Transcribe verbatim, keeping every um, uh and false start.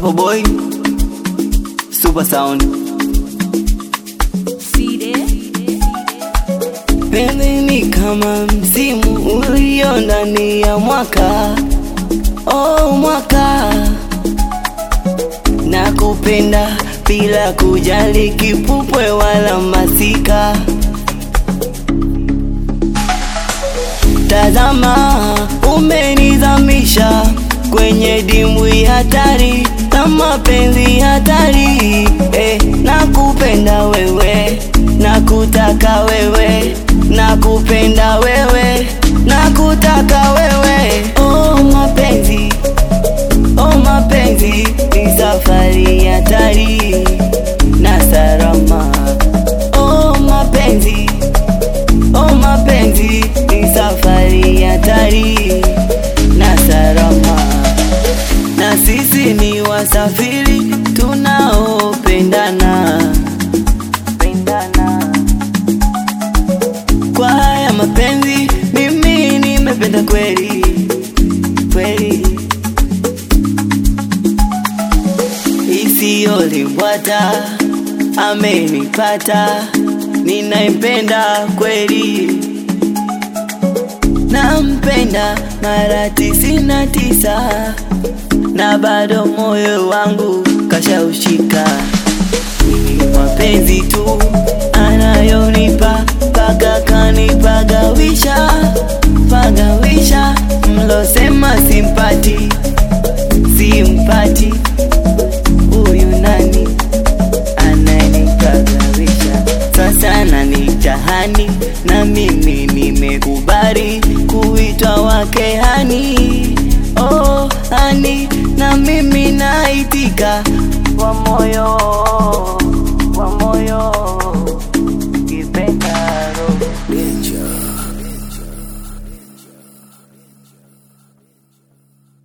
Papa Boy, Super Sound. Penzi ni kama msimu ulio ndani ya mwaka, oh mwaka. Nakupenda bila kujali kipupwe wala masika. Tazama, umenizamisha kwenye dimbwi hatari, na mapenzi hatari. Eh, nakupenda wewe, nakutaka wewe, nakupenda wewe, nakutaka wewe. Oh mapenzi, oh mapenzi ni safari hatari na salama. Oh mapenzi, oh mapenzi ni safari hatari na salama. Na sisi ni wasafiri tunaopendana, pendana. Kwa haya mapenzi mimi nimependa kweli, kweli. Isiyolimbwata amenipata, ninampenda kweli. Nampenda mara tisini na tisa, na bado moyo wangu kashaushika. Ni mapenzi tu anayonipa, paka kanipagawisha, pagawisha. Mlosema simpati, simpati. Huyu nani ananipagawisha? Sasa nanitahani, na mimi nimekubali kuitwa wake hani. Oh hani, na mimi naitika kwa moyo.